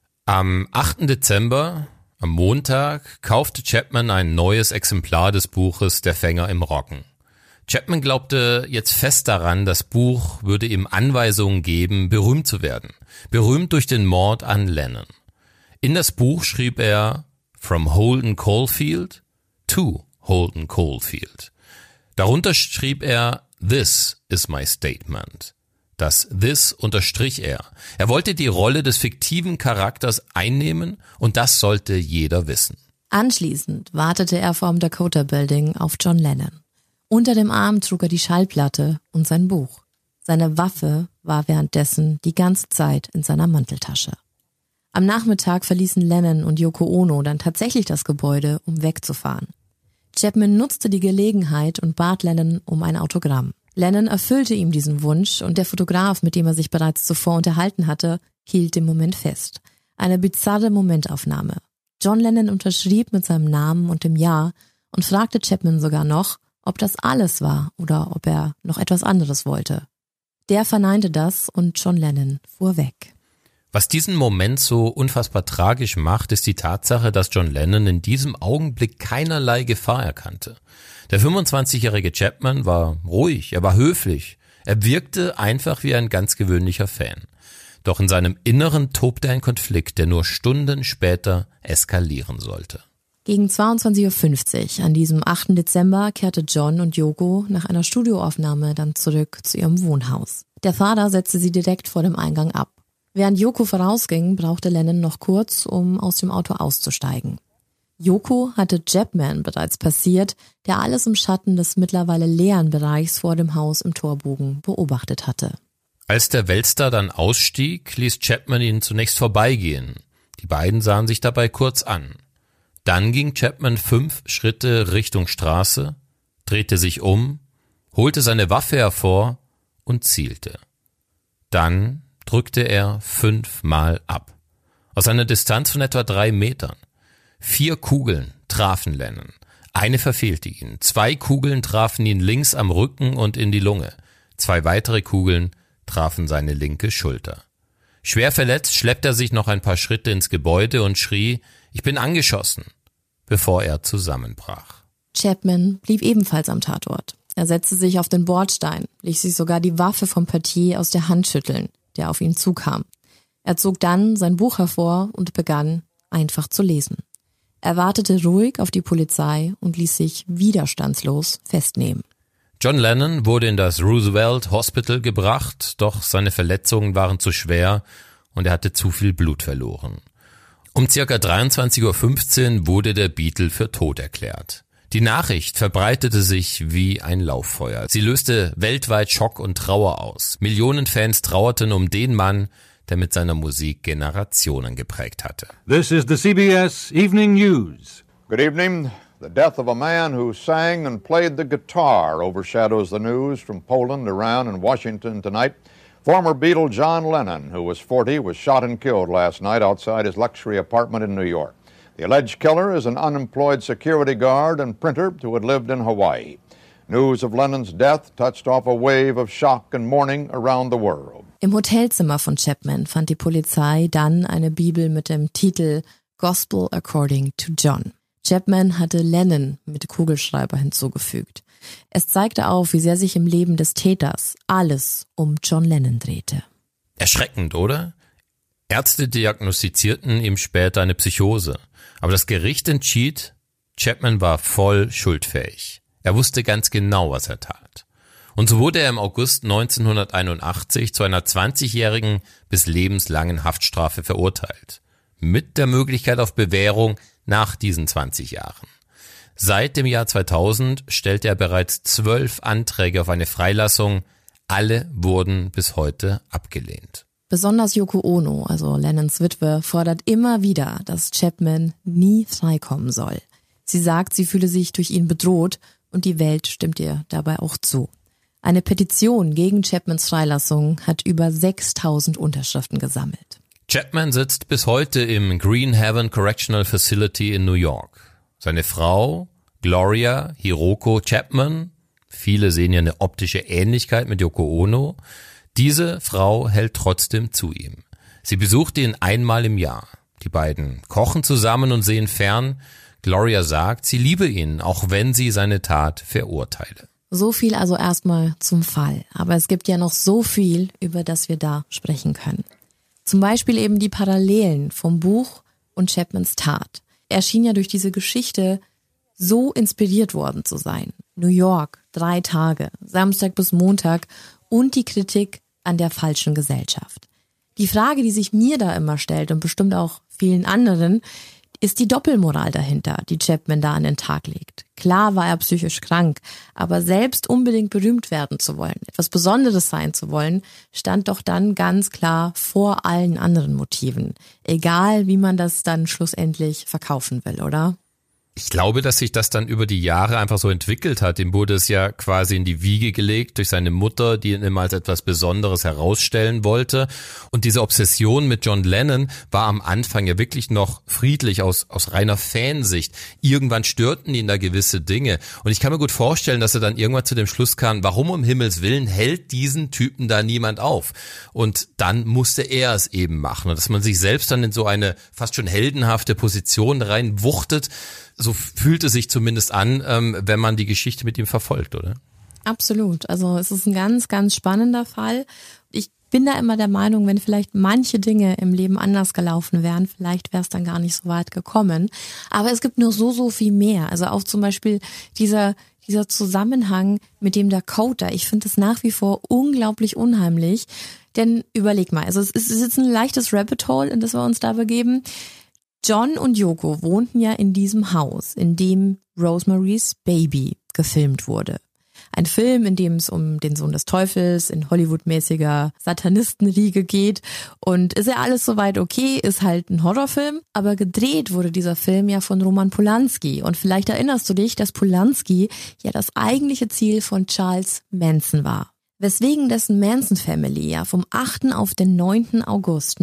Am 8. Dezember, am Montag, kaufte Chapman ein neues Exemplar des Buches Der Fänger im Roggen. Chapman glaubte jetzt fest daran, das Buch würde ihm Anweisungen geben, berühmt zu werden. Berühmt durch den Mord an Lennon. In das Buch schrieb er From Holden Caulfield to Holden Caulfield. Darunter schrieb er This is my statement. Das This unterstrich er. Er wollte die Rolle des fiktiven Charakters einnehmen und das sollte jeder wissen. Anschließend wartete er vorm Dakota Building auf John Lennon. Unter dem Arm trug er die Schallplatte und sein Buch. Seine Waffe war währenddessen die ganze Zeit in seiner Manteltasche. Am Nachmittag verließen Lennon und Yoko Ono dann tatsächlich das Gebäude, um wegzufahren. Chapman nutzte die Gelegenheit und bat Lennon um ein Autogramm. Lennon erfüllte ihm diesen Wunsch und der Fotograf, mit dem er sich bereits zuvor unterhalten hatte, hielt den Moment fest. Eine bizarre Momentaufnahme. John Lennon unterschrieb mit seinem Namen und dem Jahr und fragte Chapman sogar noch, ob das alles war oder ob er noch etwas anderes wollte. Der verneinte das und John Lennon fuhr weg. Was diesen Moment so unfassbar tragisch macht, ist die Tatsache, dass John Lennon in diesem Augenblick keinerlei Gefahr erkannte. Der 25-jährige Chapman war ruhig, er war höflich, er wirkte einfach wie ein ganz gewöhnlicher Fan. Doch in seinem Inneren tobte ein Konflikt, der nur Stunden später eskalieren sollte. Gegen 22:50 Uhr an diesem 8. Dezember kehrte John und Yoko nach einer Studioaufnahme dann zurück zu ihrem Wohnhaus. Der Fahrer setzte sie direkt vor dem Eingang ab. Während Yoko vorausging, brauchte Lennon noch kurz, um aus dem Auto auszusteigen. Yoko hatte Chapman bereits passiert, der alles im Schatten des mittlerweile leeren Bereichs vor dem Haus im Torbogen beobachtet hatte. Als der Weltstar dann ausstieg, ließ Chapman ihn zunächst vorbeigehen. Die beiden sahen sich dabei kurz an. Dann ging Chapman 5 Schritte Richtung Straße, drehte sich um, holte seine Waffe hervor und zielte. Dann drückte er 5-mal ab. Aus einer Distanz von etwa 3 Metern. 4 Kugeln trafen Lennon. Eine verfehlte ihn. 2 Kugeln trafen ihn links am Rücken und in die Lunge. 2 weitere Kugeln trafen seine linke Schulter. Schwer verletzt schleppte er sich noch ein paar Schritte ins Gebäude und schrie, »Ich bin angeschossen«, bevor er zusammenbrach. Chapman blieb ebenfalls am Tatort. Er setzte sich auf den Bordstein, ließ sich sogar die Waffe vom Portier aus der Hand schütteln, der auf ihn zukam. Er zog dann sein Buch hervor und begann, einfach zu lesen. Er wartete ruhig auf die Polizei und ließ sich widerstandslos festnehmen. John Lennon wurde in das Roosevelt Hospital gebracht, doch seine Verletzungen waren zu schwer und er hatte zu viel Blut verloren. Um ca. 23:15 Uhr wurde der Beatle für tot erklärt. Die Nachricht verbreitete sich wie ein Lauffeuer. Sie löste weltweit Schock und Trauer aus. Millionen Fans trauerten um den Mann, der mit seiner Musik Generationen geprägt hatte. This is the CBS Evening News. Good evening. The death of a man who sang and played the guitar overshadows the news from Poland, Iran, and Washington tonight. Former Beatle John Lennon, who was 40, was shot and killed last night outside his luxury apartment in New York. The alleged killer is an unemployed security guard and printer who had lived in Hawaii. News of Lennon's death touched off a wave of shock and mourning around the world. Im Hotelzimmer von Chapman fand die Polizei dann eine Bibel mit dem Titel Gospel According to John. Chapman hatte Lennon mit Kugelschreiber hinzugefügt. Es zeigte auf, wie sehr sich im Leben des Täters alles um John Lennon drehte. Erschreckend, oder? Ärzte diagnostizierten ihm später eine Psychose. Aber das Gericht entschied, Chapman war voll schuldfähig. Er wusste ganz genau, was er tat. Und so wurde er im August 1981 zu einer 20-jährigen bis lebenslangen Haftstrafe verurteilt. mit der Möglichkeit auf Bewährung nach diesen 20 Jahren. Seit dem Jahr 2000 stellte er bereits 12 Anträge auf eine Freilassung. Alle wurden bis heute abgelehnt. Besonders Yoko Ono, also Lennons Witwe, fordert immer wieder, dass Chapman nie freikommen soll. Sie sagt, sie fühle sich durch ihn bedroht und die Welt stimmt ihr dabei auch zu. Eine Petition gegen Chapmans Freilassung hat über 6.000 Unterschriften gesammelt. Chapman sitzt bis heute im Green Haven Correctional Facility in New York. Seine Frau, Gloria Hiroko Chapman, viele sehen ja eine optische Ähnlichkeit mit Yoko Ono, diese Frau hält trotzdem zu ihm. Sie besucht ihn einmal im Jahr. Die beiden kochen zusammen und sehen fern. Gloria sagt, sie liebe ihn, auch wenn sie seine Tat verurteile. So viel also erstmal zum Fall. Aber es gibt ja noch so viel, über das wir da sprechen können. Zum Beispiel eben die Parallelen vom Buch und Chapmans Tat. Er schien ja durch diese Geschichte so inspiriert worden zu sein. New York, 3 Tage, Samstag bis Montag und die Kritik an der falschen Gesellschaft. Die Frage, die sich mir da immer stellt und bestimmt auch vielen anderen, ist die Doppelmoral dahinter, die Chapman da an den Tag legt. Klar war er psychisch krank, aber selbst unbedingt berühmt werden zu wollen, etwas Besonderes sein zu wollen, stand doch dann ganz klar vor allen anderen Motiven. Egal, wie man das dann schlussendlich verkaufen will, oder? Ich glaube, dass sich das dann über die Jahre einfach so entwickelt hat. Ihm wurde es ja quasi in die Wiege gelegt durch seine Mutter, die ihn immer als etwas Besonderes herausstellen wollte. Und diese Obsession mit John Lennon war am Anfang ja wirklich noch friedlich aus reiner Fansicht. Irgendwann störten ihn da gewisse Dinge. Und ich kann mir gut vorstellen, dass er dann irgendwann zu dem Schluss kam, warum um Himmels Willen hält diesen Typen da niemand auf? Und dann musste er es eben machen. Und dass man sich selbst dann in so eine fast schon heldenhafte Position reinwuchtet, so fühlt es sich zumindest an, wenn man die Geschichte mit ihm verfolgt, oder? Absolut. Also es ist ein ganz, ganz spannender Fall. Ich bin da immer der Meinung, wenn vielleicht manche Dinge im Leben anders gelaufen wären, vielleicht wäre es dann gar nicht so weit gekommen. Aber es gibt noch so viel mehr. Also auch zum Beispiel dieser Zusammenhang mit dem Dakota. Ich finde es nach wie vor unglaublich unheimlich. Denn überleg mal, also es ist jetzt ein leichtes Rabbit Hole, in das wir uns da begeben. John und Yoko wohnten ja in diesem Haus, in dem Rosemary's Baby gefilmt wurde. Ein Film, in dem es um den Sohn des Teufels in Hollywood-mäßiger Satanistenriege geht. Und ist ja alles soweit okay, ist halt ein Horrorfilm. Aber gedreht wurde dieser Film ja von Roman Polanski. Und vielleicht erinnerst du dich, dass Polanski ja das eigentliche Ziel von Charles Manson war. Weswegen dessen Manson Family ja vom 8. auf den 9. August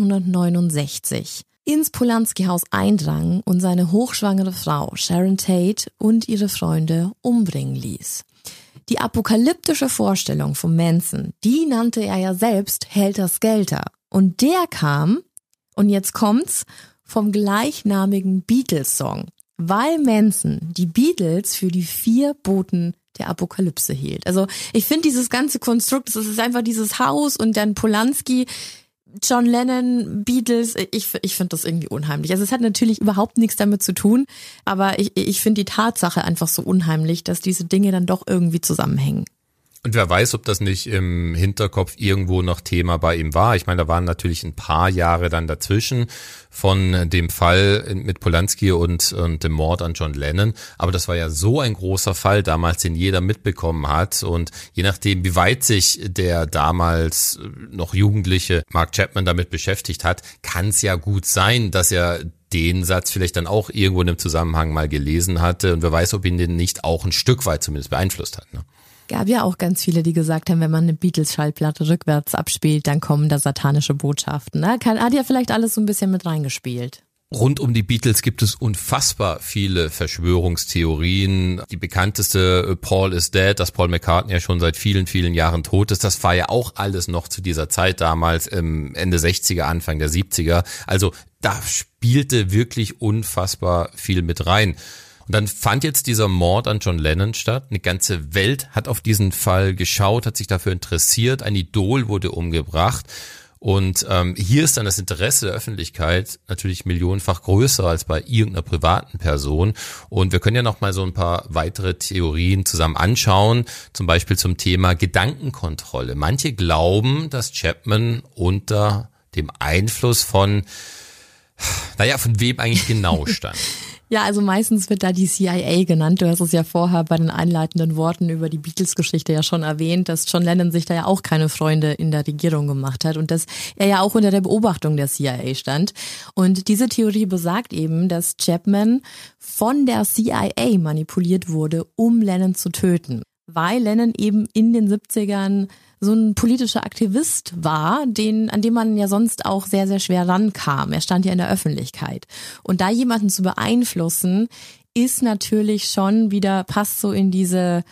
1969 ins Polanski-Haus eindrang und seine hochschwangere Frau Sharon Tate und ihre Freunde umbringen ließ. Die apokalyptische Vorstellung von Manson, die nannte er ja selbst Helter Skelter. Und der kam, und jetzt kommt's, vom gleichnamigen Beatles-Song, weil Manson die Beatles für die 4 Boten der Apokalypse hielt. Also ich finde dieses ganze Konstrukt, das ist einfach dieses Haus und dann Polanski, John Lennon, Beatles, ich finde das irgendwie unheimlich. Also es hat natürlich überhaupt nichts damit zu tun, aber ich finde die Tatsache einfach so unheimlich, dass diese Dinge dann doch irgendwie zusammenhängen. Und wer weiß, ob das nicht im Hinterkopf irgendwo noch Thema bei ihm war. Ich meine, da waren natürlich ein paar Jahre dann dazwischen von dem Fall mit Polanski und dem Mord an John Lennon. Aber das war ja so ein großer Fall damals, den jeder mitbekommen hat. Und je nachdem, wie weit sich der damals noch jugendliche Mark Chapman damit beschäftigt hat, kann es ja gut sein, dass er den Satz vielleicht dann auch irgendwo in einem Zusammenhang mal gelesen hatte. Und wer weiß, ob ihn den nicht auch ein Stück weit zumindest beeinflusst hat, ne? Gab ja auch ganz viele, die gesagt haben, wenn man eine Beatles-Schallplatte rückwärts abspielt, dann kommen da satanische Botschaften. Ne? Hat ja vielleicht alles so ein bisschen mit reingespielt. Rund um die Beatles gibt es unfassbar viele Verschwörungstheorien. Die bekannteste, Paul is dead, dass Paul McCartney ja schon seit vielen, vielen Jahren tot ist. Das war ja auch alles noch zu dieser Zeit damals, Ende 60er, Anfang der 70er. Also da spielte wirklich unfassbar viel mit rein. Und dann fand jetzt dieser Mord an John Lennon statt. Eine ganze Welt hat auf diesen Fall geschaut, hat sich dafür interessiert. Ein Idol wurde umgebracht. Und hier ist dann das Interesse der Öffentlichkeit natürlich millionenfach größer als bei irgendeiner privaten Person. Und wir können ja noch mal so ein paar weitere Theorien zusammen anschauen, zum Beispiel zum Thema Gedankenkontrolle. Manche glauben, dass Chapman unter dem Einfluss von Naja, von wem eigentlich genau stand? Ja, also meistens wird da die CIA genannt. Du hast es ja vorher bei den einleitenden Worten über die Beatles-Geschichte ja schon erwähnt, dass John Lennon sich da ja auch keine Freunde in der Regierung gemacht hat und dass er ja auch unter der Beobachtung der CIA stand. Und diese Theorie besagt eben, dass Chapman von der CIA manipuliert wurde, um Lennon zu töten. Weil Lennon eben in den 70ern so ein politischer Aktivist war, an dem man ja sonst auch sehr, sehr schwer rankam. Er stand ja in der Öffentlichkeit. Und da jemanden zu beeinflussen, ist natürlich schon wieder, passt so in diese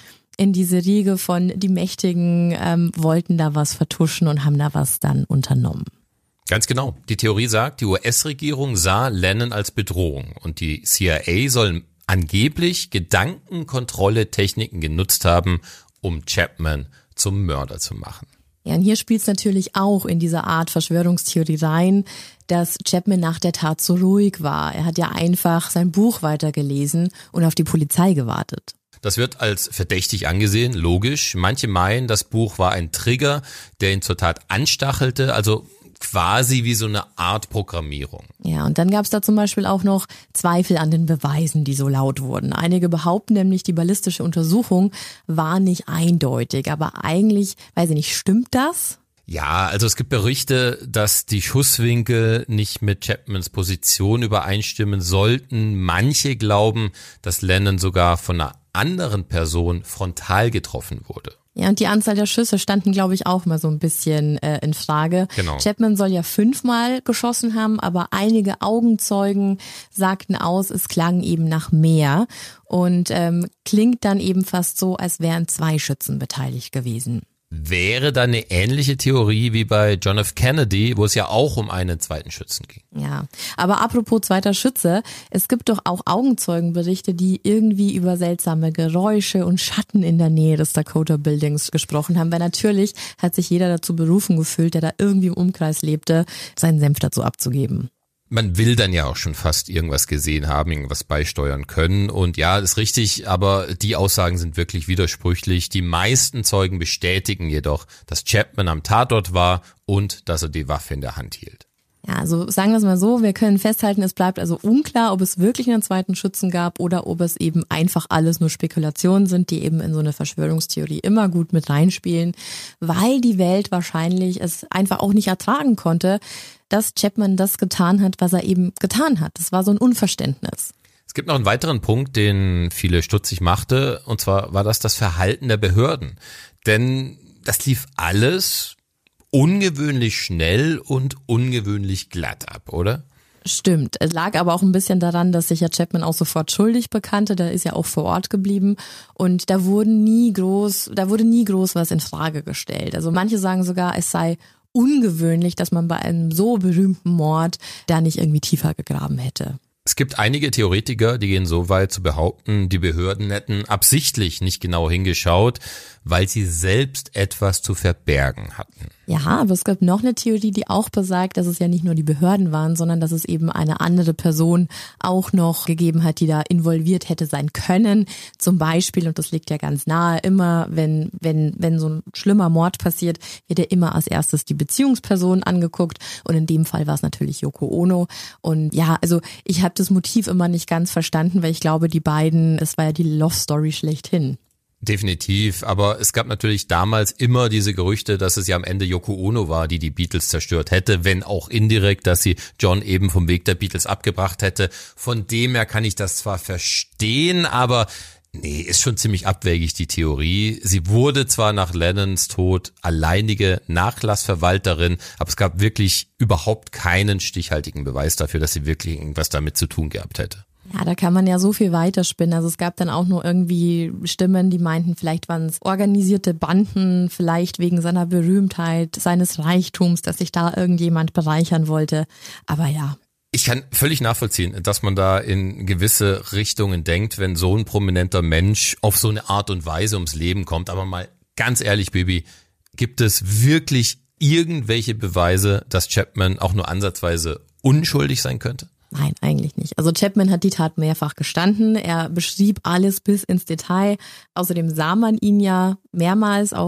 Riege von die Mächtigen wollten da was vertuschen und haben da was dann unternommen. Ganz genau. Die Theorie sagt, die US-Regierung sah Lennon als Bedrohung und die CIA soll angeblich Gedankenkontrolle-Techniken genutzt haben, um Chapman zum Mörder zu machen. Ja, und hier spielt es natürlich auch in dieser Art Verschwörungstheorie rein, dass Chapman nach der Tat so ruhig war. Er hat ja einfach sein Buch weitergelesen und auf die Polizei gewartet. Das wird als verdächtig angesehen, logisch. Manche meinen, das Buch war ein Trigger, der ihn zur Tat anstachelte, also quasi wie so eine Art Programmierung. Ja, und dann gab es da zum Beispiel auch noch Zweifel an den Beweisen, die so laut wurden. Einige behaupten nämlich, die ballistische Untersuchung war nicht eindeutig. Aber eigentlich, weiß ich nicht, stimmt das? Ja, also es gibt Berichte, dass die Schusswinkel nicht mit Chapmans Position übereinstimmen sollten. Manche glauben, dass Lennon sogar von einer anderen Person frontal getroffen wurde. Ja, und die Anzahl der Schüsse standen, glaube ich, auch mal so ein bisschen in Frage. Genau. Chapman soll ja 5-mal geschossen haben, aber einige Augenzeugen sagten aus, es klang eben nach mehr und klingt dann eben fast so, als wären 2 Schützen beteiligt gewesen. Wäre da eine ähnliche Theorie wie bei John F. Kennedy, wo es ja auch um einen zweiten Schützen ging. Ja, aber apropos zweiter Schütze, es gibt doch auch Augenzeugenberichte, die irgendwie über seltsame Geräusche und Schatten in der Nähe des Dakota Buildings gesprochen haben, weil natürlich hat sich jeder dazu berufen gefühlt, der da irgendwie im Umkreis lebte, seinen Senf dazu abzugeben. Man will dann ja auch schon fast irgendwas gesehen haben, irgendwas beisteuern können. Und ja, ist richtig, aber die Aussagen sind wirklich widersprüchlich. Die meisten Zeugen bestätigen jedoch, dass Chapman am Tatort war und dass er die Waffe in der Hand hielt. Ja, also sagen wir es mal so, wir können festhalten, es bleibt also unklar, ob es wirklich einen zweiten Schützen gab oder ob es eben einfach alles nur Spekulationen sind, die eben in so eine Verschwörungstheorie immer gut mit reinspielen, weil die Welt wahrscheinlich es einfach auch nicht ertragen konnte, dass Chapman das getan hat, was er eben getan hat. Das war so ein Unverständnis. Es gibt noch einen weiteren Punkt, den viele stutzig machte, und zwar war das Verhalten der Behörden. Denn das lief alles ungewöhnlich schnell und ungewöhnlich glatt ab, oder? Stimmt. Es lag aber auch ein bisschen daran, dass sich ja Chapman auch sofort schuldig bekannte. Der ist ja auch vor Ort geblieben und da wurde nie groß was in Frage gestellt. Also manche sagen sogar, es sei ungewöhnlich, dass man bei einem so berühmten Mord da nicht irgendwie tiefer gegraben hätte. Es gibt einige Theoretiker, die gehen so weit zu behaupten, die Behörden hätten absichtlich nicht genau hingeschaut, weil sie selbst etwas zu verbergen hatten. Ja, aber es gibt noch eine Theorie, die auch besagt, dass es ja nicht nur die Behörden waren, sondern dass es eben eine andere Person auch noch gegeben hat, die da involviert hätte sein können. Zum Beispiel, und das liegt ja ganz nahe, immer wenn so ein schlimmer Mord passiert, wird ja immer als erstes die Beziehungsperson angeguckt und in dem Fall war es natürlich Yoko Ono. Und ja, also ich habe das Motiv immer nicht ganz verstanden, weil ich glaube, die beiden, es war ja die Love Story schlechthin. Definitiv, aber es gab natürlich damals immer diese Gerüchte, dass es ja am Ende Yoko Ono war, die Beatles zerstört hätte, wenn auch indirekt, dass sie John eben vom Weg der Beatles abgebracht hätte. Von dem her kann ich das zwar verstehen, aber nee, ist schon ziemlich abwegig die Theorie. Sie wurde zwar nach Lennons Tod alleinige Nachlassverwalterin, aber es gab wirklich überhaupt keinen stichhaltigen Beweis dafür, dass sie wirklich irgendwas damit zu tun gehabt hätte. Ja, da kann man ja so viel weiterspinnen. Also es gab dann auch nur irgendwie Stimmen, die meinten, vielleicht waren es organisierte Banden, vielleicht wegen seiner Berühmtheit, seines Reichtums, dass sich da irgendjemand bereichern wollte. Aber ja. Ich kann völlig nachvollziehen, dass man da in gewisse Richtungen denkt, wenn so ein prominenter Mensch auf so eine Art und Weise ums Leben kommt. Aber mal ganz ehrlich, Bibi, gibt es wirklich irgendwelche Beweise, dass Chapman auch nur ansatzweise unschuldig sein könnte? Nein, eigentlich nicht. Also Chapman hat die Tat mehrfach gestanden. Er beschrieb alles bis ins Detail. Außerdem sah man ihn ja mehrmals auch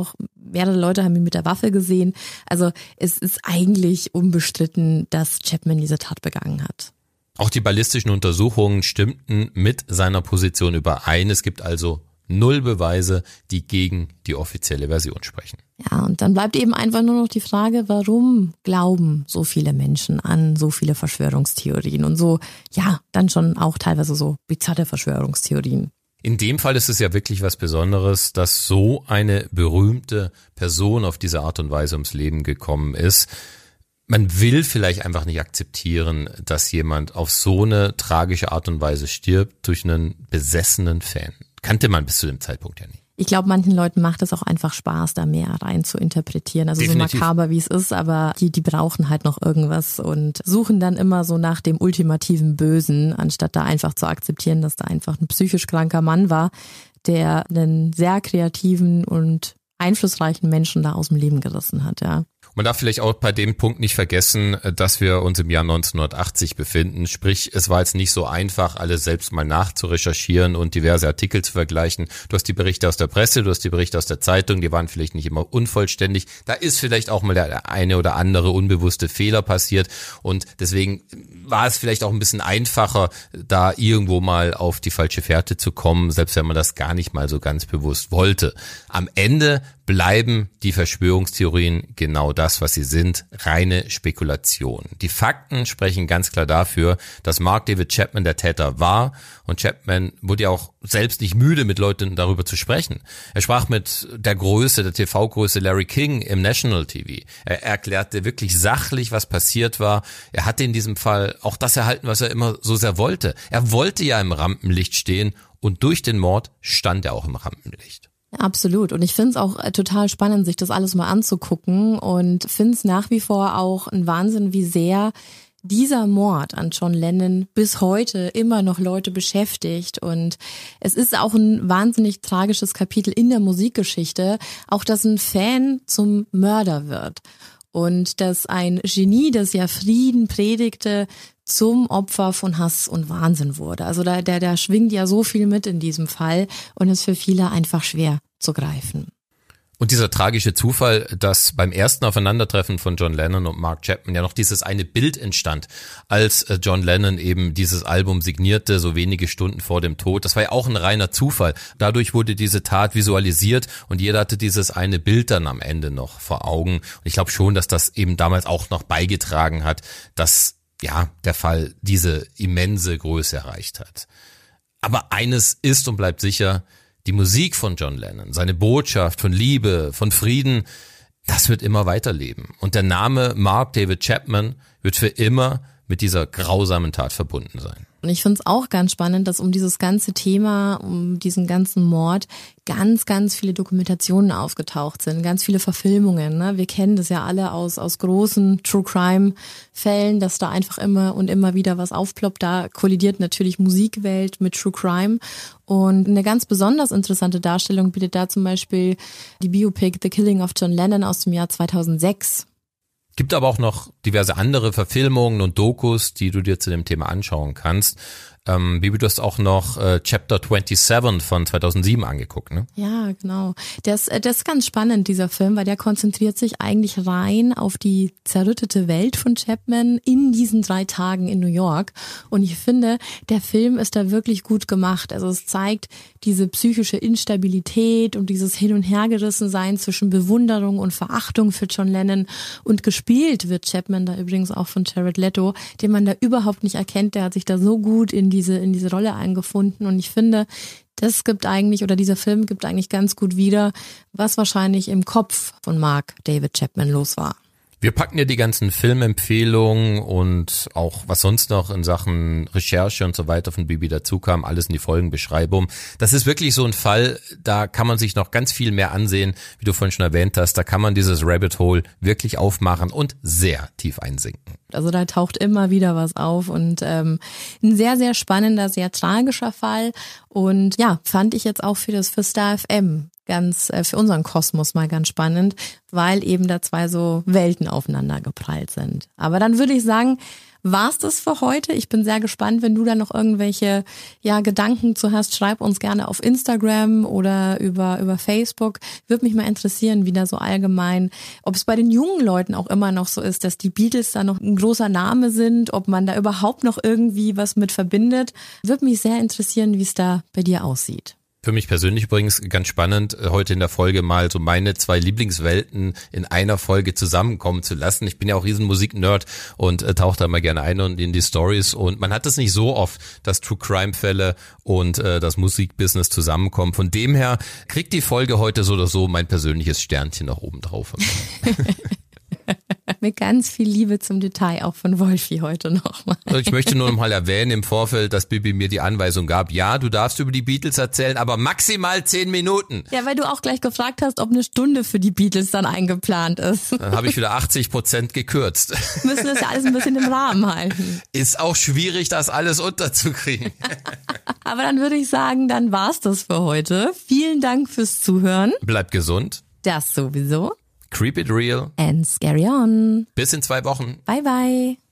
mehrere Leute haben ihn mit der Waffe gesehen. Also es ist eigentlich unbestritten, dass Chapman diese Tat begangen hat. Auch die ballistischen Untersuchungen stimmten mit seiner Position überein. Es gibt also 0 Beweise, die gegen die offizielle Version sprechen. Ja, und dann bleibt eben einfach nur noch die Frage, warum glauben so viele Menschen an so viele Verschwörungstheorien und so, ja, dann schon auch teilweise so bizarre Verschwörungstheorien. In dem Fall ist es ja wirklich was Besonderes, dass so eine berühmte Person auf diese Art und Weise ums Leben gekommen ist. Man will vielleicht einfach nicht akzeptieren, dass jemand auf so eine tragische Art und Weise stirbt durch einen besessenen Fan. Kannte man bis zu dem Zeitpunkt ja nicht. Ich glaube, manchen Leuten macht es auch einfach Spaß, da mehr rein zu interpretieren. Also definitiv. So makaber wie es ist, aber die brauchen halt noch irgendwas und suchen dann immer so nach dem ultimativen Bösen, anstatt da einfach zu akzeptieren, dass da einfach ein psychisch kranker Mann war, der einen sehr kreativen und einflussreichen Menschen da aus dem Leben gerissen hat, ja. Man darf vielleicht auch bei dem Punkt nicht vergessen, dass wir uns im Jahr 1980 befinden. Sprich, es war jetzt nicht so einfach, alles selbst mal nachzurecherchieren und diverse Artikel zu vergleichen. Du hast die Berichte aus der Presse, du hast die Berichte aus der Zeitung, die waren vielleicht nicht immer unvollständig. Da ist vielleicht auch mal der eine oder andere unbewusste Fehler passiert und deswegen war es vielleicht auch ein bisschen einfacher, da irgendwo mal auf die falsche Fährte zu kommen, selbst wenn man das gar nicht mal so ganz bewusst wollte. Am Ende bleiben die Verschwörungstheorien genau das, was sie sind, reine Spekulation. Die Fakten sprechen ganz klar dafür, dass Mark David Chapman der Täter war und Chapman wurde ja auch selbst nicht müde, mit Leuten darüber zu sprechen. Er sprach mit der TV-Größe Larry King im National TV. Er erklärte wirklich sachlich, was passiert war. Er hatte in diesem Fall auch das erhalten, was er immer so sehr wollte. Er wollte ja im Rampenlicht stehen und durch den Mord stand er auch im Rampenlicht. Absolut. Und ich finde es auch total spannend, sich das alles mal anzugucken und finde es nach wie vor auch ein Wahnsinn, wie sehr dieser Mord an John Lennon bis heute immer noch Leute beschäftigt. Und es ist auch ein wahnsinnig tragisches Kapitel in der Musikgeschichte, auch dass ein Fan zum Mörder wird. Und dass ein Genie, das ja Frieden predigte, zum Opfer von Hass und Wahnsinn wurde. Also da schwingt ja so viel mit in diesem Fall und ist für viele einfach schwer zu greifen. Und dieser tragische Zufall, dass beim ersten Aufeinandertreffen von John Lennon und Mark Chapman ja noch dieses eine Bild entstand, als John Lennon eben dieses Album signierte, so wenige Stunden vor dem Tod. Das war ja auch ein reiner Zufall. Dadurch wurde diese Tat visualisiert und jeder hatte dieses eine Bild dann am Ende noch vor Augen. Und ich glaube schon, dass das eben damals auch noch beigetragen hat, dass der Fall diese immense Größe erreicht hat. Aber eines ist und bleibt sicher, die Musik von John Lennon, seine Botschaft von Liebe, von Frieden, das wird immer weiterleben. Und der Name Mark David Chapman wird für immer mit dieser grausamen Tat verbunden sein. Und ich finde es auch ganz spannend, dass um dieses ganze Thema, um diesen ganzen Mord ganz, ganz viele Dokumentationen aufgetaucht sind, ganz viele Verfilmungen. Ne? Wir kennen das ja alle aus großen True-Crime-Fällen, dass da einfach immer und immer wieder was aufploppt. Da kollidiert natürlich Musikwelt mit True Crime. Und eine ganz besonders interessante Darstellung bietet da zum Beispiel die Biopic The Killing of John Lennon aus dem Jahr 2006. Gibt aber auch noch diverse andere Verfilmungen und Dokus, die du dir zu dem Thema anschauen kannst. Bibi, du hast auch noch Chapter 27 von 2007 angeguckt, ne? Ja, genau. Das ist ganz spannend, dieser Film, weil der konzentriert sich eigentlich rein auf die zerrüttete Welt von Chapman in diesen 3 Tagen in New York. Und ich finde, der Film ist da wirklich gut gemacht. Also es zeigt diese psychische Instabilität und dieses Hin- und Hergerissensein zwischen Bewunderung und Verachtung für John Lennon. Und gespielt wird Chapman da übrigens auch von Jared Leto, den man da überhaupt nicht erkennt. Der hat sich da so gut in diese Rolle eingefunden. Und ich finde, dieser Film gibt eigentlich ganz gut wider, was wahrscheinlich im Kopf von Mark David Chapman los war. Wir packen dir die ganzen Filmempfehlungen und auch was sonst noch in Sachen Recherche und so weiter von Bibi dazu kam, alles in die Folgenbeschreibung. Das ist wirklich so ein Fall, da kann man sich noch ganz viel mehr ansehen, wie du vorhin schon erwähnt hast. Da kann man dieses Rabbit Hole wirklich aufmachen und sehr tief einsinken. Also da taucht immer wieder was auf und ein sehr, sehr spannender, sehr tragischer Fall. Und ja, fand ich jetzt auch für Star FM für unseren Kosmos mal ganz spannend, weil eben da 2 so Welten aufeinander geprallt sind. Aber dann würde ich sagen, war's das für heute. Ich bin sehr gespannt, wenn du da noch irgendwelche Gedanken zu hast. Schreib uns gerne auf Instagram oder über Facebook. Würde mich mal interessieren, wie da so allgemein, ob es bei den jungen Leuten auch immer noch so ist, dass die Beatles da noch ein großer Name sind, ob man da überhaupt noch irgendwie was mit verbindet. Würde mich sehr interessieren, wie es da bei dir aussieht. Für mich persönlich übrigens ganz spannend, heute in der Folge mal so meine 2 Lieblingswelten in einer Folge zusammenkommen zu lassen. Ich bin ja auch riesen Musik-Nerd und tauche da mal gerne ein und in die Stories. Und man hat es nicht so oft, dass True-Crime-Fälle und das Musikbusiness zusammenkommen. Von dem her kriegt die Folge heute so oder so mein persönliches Sternchen nach oben drauf. Mit ganz viel Liebe zum Detail, auch von Wolfi heute nochmal. Ich möchte nur noch mal erwähnen im Vorfeld, dass Bibi mir die Anweisung gab, ja, du darfst über die Beatles erzählen, aber maximal 10 Minuten. Ja, weil du auch gleich gefragt hast, ob eine Stunde für die Beatles dann eingeplant ist. Dann habe ich wieder 80% gekürzt. Wir müssen das ja alles ein bisschen im Rahmen halten. Ist auch schwierig, das alles unterzukriegen. Aber dann würde ich sagen, dann war's das für heute. Vielen Dank fürs Zuhören. Bleibt gesund. Das sowieso. Keep it real. And scary on. Bis in 2 Wochen. Bye, bye.